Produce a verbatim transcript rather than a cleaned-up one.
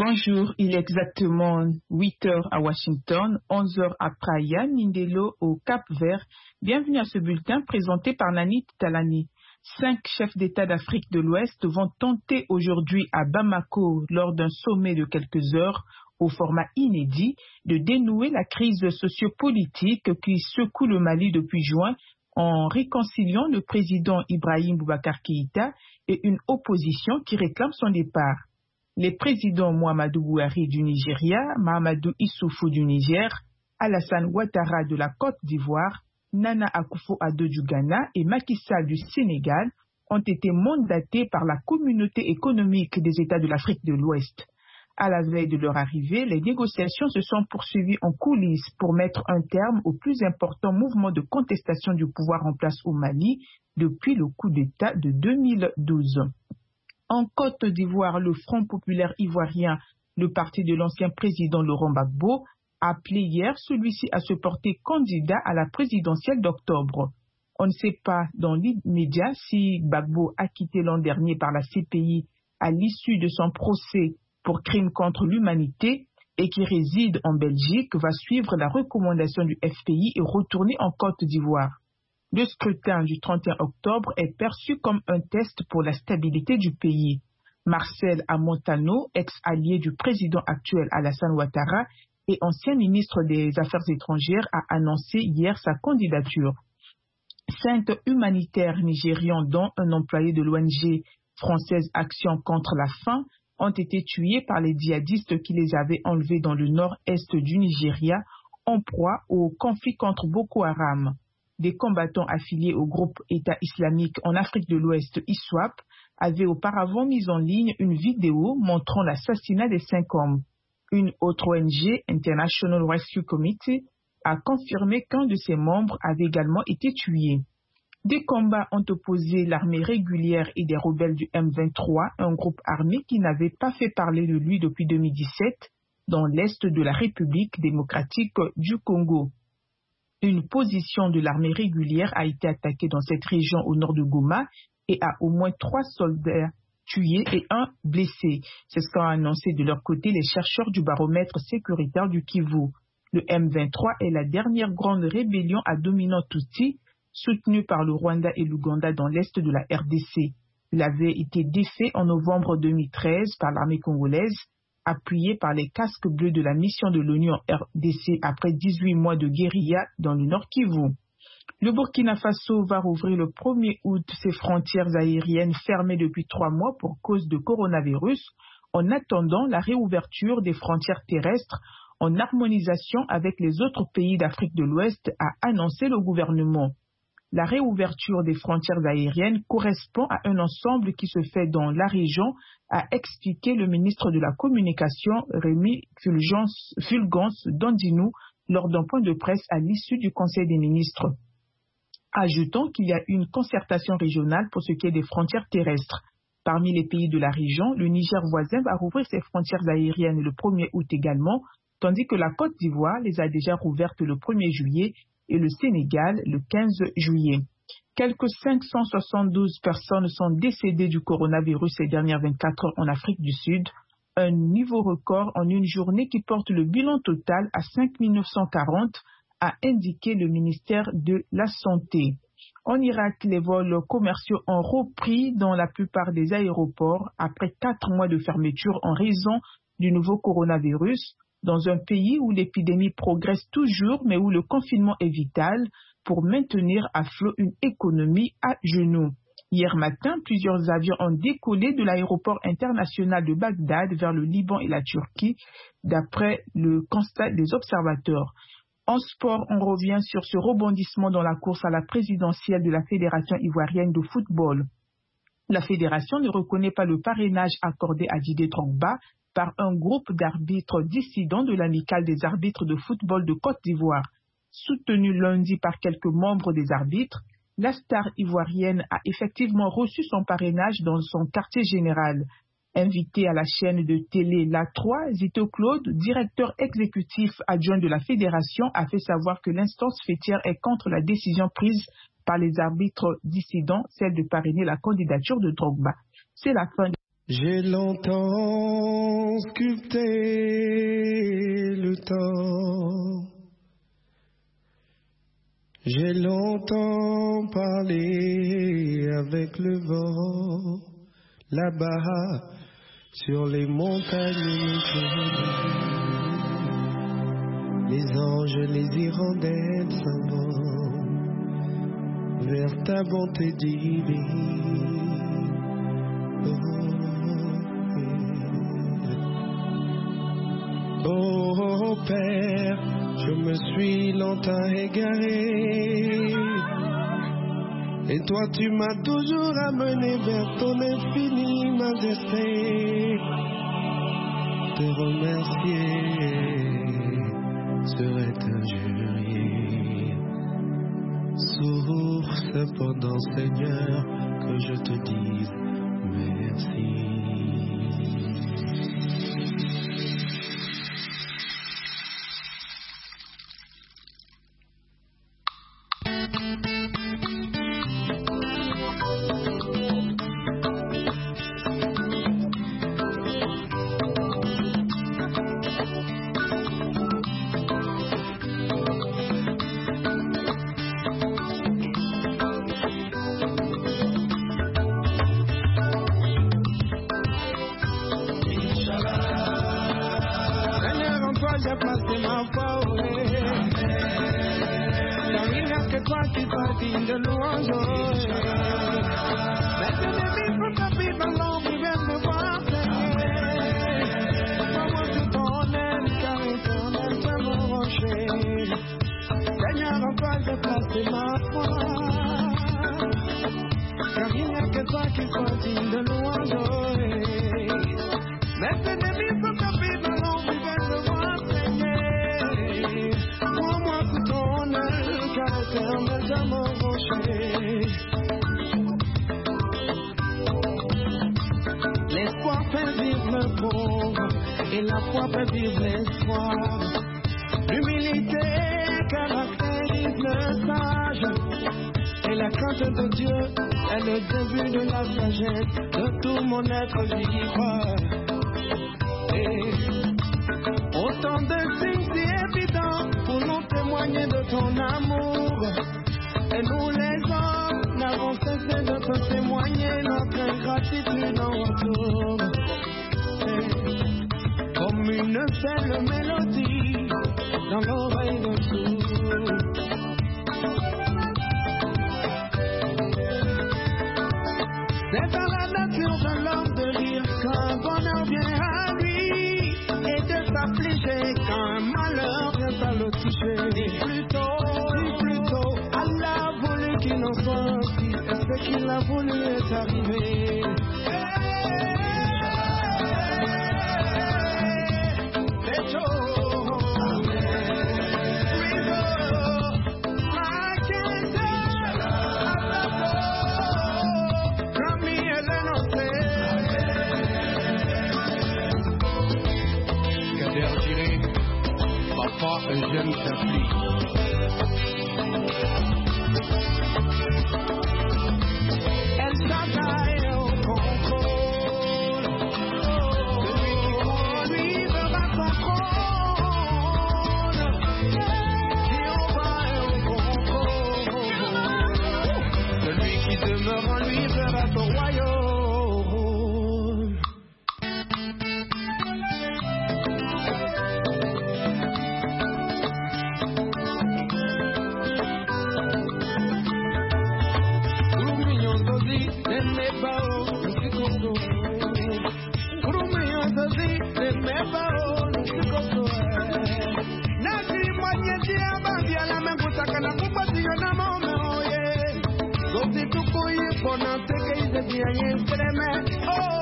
Bonjour, il est exactement huit heures à Washington, onze heures à Praia, Mindelo, au Cap-Vert. Bienvenue à ce bulletin présenté par Nanit Talani. Cinq chefs d'État d'Afrique de l'Ouest vont tenter aujourd'hui à Bamako, lors d'un sommet de quelques heures, au format inédit, de dénouer la crise sociopolitique qui secoue le Mali depuis juin en réconciliant le président Ibrahim Boubacar Keïta et une opposition qui réclame son départ. Les présidents Muhammadu Buhari du Nigeria, Mahamadou Issoufou du Niger, Alassane Ouattara de la Côte d'Ivoire, Nana Akufo-Addo du Ghana et Macky Sall du Sénégal ont été mandatés par la communauté économique des États de l'Afrique de l'Ouest. À la veille de leur arrivée, les négociations se sont poursuivies en coulisses pour mettre un terme au plus important mouvement de contestation du pouvoir en place au Mali depuis le coup d'État de deux mille douze. En Côte d'Ivoire, le Front populaire ivoirien, le parti de l'ancien président Laurent Gbagbo, a appelé hier celui-ci à se porter candidat à la présidentielle d'octobre. On ne sait pas dans l'immédiat si Gbagbo, acquitté l'an dernier par la C P I à l'issue de son procès pour crimes contre l'humanité et qui réside en Belgique, va suivre la recommandation du F P I et retourner en Côte d'Ivoire. Le scrutin du trente et un octobre est perçu comme un test pour la stabilité du pays. Marcel Amontano, ex-allié du président actuel Alassane Ouattara et ancien ministre des Affaires étrangères, a annoncé hier sa candidature. Cinq humanitaires nigérians, dont un employé de l'O N G française Action contre la faim, ont été tués par les djihadistes qui les avaient enlevés dans le nord-est du Nigeria en proie au conflit contre Boko Haram. Des combattants affiliés au groupe État islamique en Afrique de l'Ouest, I S W A P, avaient auparavant mis en ligne une vidéo montrant l'assassinat des cinq hommes. Une autre O N G, International Rescue Committee, a confirmé qu'un de ses membres avait également été tué. Des combats ont opposé l'armée régulière et des rebelles du M vingt-trois, un groupe armé qui n'avait pas fait parler de lui depuis deux mille dix-sept, dans l'est de la République démocratique du Congo. Une position de l'armée régulière a été attaquée dans cette région au nord de Goma et a au moins trois soldats tués et un blessé. C'est ce qu'ont annoncé de leur côté les chercheurs du baromètre sécuritaire du Kivu. Le M vingt-trois est la dernière grande rébellion à dominant Tutsi, soutenue par le Rwanda et l'Ouganda dans l'est de la R D C. Il avait été défait en novembre deux mille treize par l'armée congolaise, appuyé par les casques bleus de la mission de l'ONU en R D C après dix-huit mois de guérilla dans le Nord Kivu. Le Burkina Faso va rouvrir le premier août ses frontières aériennes fermées depuis trois mois pour cause de coronavirus, en attendant la réouverture des frontières terrestres en harmonisation avec les autres pays d'Afrique de l'Ouest, a annoncé le gouvernement. La réouverture des frontières aériennes correspond à un ensemble qui se fait dans la région, a expliqué le ministre de la Communication Rémi Fulgence, Fulgence Dandinou lors d'un point de presse à l'issue du Conseil des ministres. Ajoutons qu'il y a une concertation régionale pour ce qui est des frontières terrestres. Parmi les pays de la région, le Niger voisin va rouvrir ses frontières aériennes le premier août également, tandis que la Côte d'Ivoire les a déjà rouvertes le premier juillet et le Sénégal le quinze juillet. Quelques cinq cent soixante-douze personnes sont décédées du coronavirus ces dernières vingt-quatre heures en Afrique du Sud, un niveau record en une journée qui porte le bilan total à cinq mille neuf cent quarante, a indiqué le ministère de la Santé. En Irak, les vols commerciaux ont repris dans la plupart des aéroports après quatre mois de fermeture en raison du nouveau coronavirus, dans un pays où l'épidémie progresse toujours, mais où le confinement est vital pour maintenir à flot une économie à genoux. Hier matin, plusieurs avions ont décollé de l'aéroport international de Bagdad vers le Liban et la Turquie, d'après le constat des observateurs. En sport, on revient sur ce rebondissement dans la course à la présidentielle de la Fédération ivoirienne de football. La fédération ne reconnaît pas le parrainage accordé à Didier Drogba par un groupe d'arbitres dissidents de l'amicale des arbitres de football de Côte d'Ivoire. Soutenue lundi par quelques membres des arbitres, la star ivoirienne a effectivement reçu son parrainage dans son quartier général. Invité à la chaîne de télé La trois, Zito Claude, directeur exécutif adjoint de la fédération, a fait savoir que l'instance fêtière est contre la décision prise par les arbitres dissidents, celle de parrainer la candidature de Drogba. C'est la fin de J'ai longtemps sculpté le temps. J'ai longtemps parlé avec le vent, là-bas, sur les montagnes. Les anges, les hirondelles s'envolent vers ta bonté divine. Oh, oh Père, je me suis longtemps égaré, et toi tu m'as toujours amené vers ton infinie majesté. Te remercier serait injurier. Source cependant, Seigneur, que je te dise merci. J'ai placé ma foi, oui. Car il n'y a que toi qui sois digne de louange. Mais tes ennemis sont tapis dans l'ombre, ils viennent me voir saigner. Comment tu ton aile, car éternel, c'est mon rocher. Seigneur, en toi j'ai placé ma foi. Car il n'y a que toi qui sois digne de louange. Mais tes ennemis sont tapis dans l'ombre, ils viennent me voir. L'espoir fait vivre le pauvre et la foi fait vivre l'espoir. L'humilité caractérise le sage et la crainte de Dieu est le début de la sagesse de tout mon être vivant. Et autant de signes si évidents pour nous témoigner de ton amour. Et nous les hommes n'avons cessé de te témoigner notre ingratitude en retour. Et comme une belle mélodie dans l'oreille de tous. C'est dans la nature de l'homme de rire quand un bonheur vient à lui et de s'affliger quand un malheur vient à le toucher. Dis plutôt, dis plutôt, Allah a voulu qu'il en soit ainsi, et ce qu'il a voulu est arrivé. C'est chaud. Papa Eugène Chapli. Elle s'attaque au contrôle. Celui qui conduit vers son trône. Jéhovah est au contrôle. Celui qui demeure en lui verra son royaume. Oh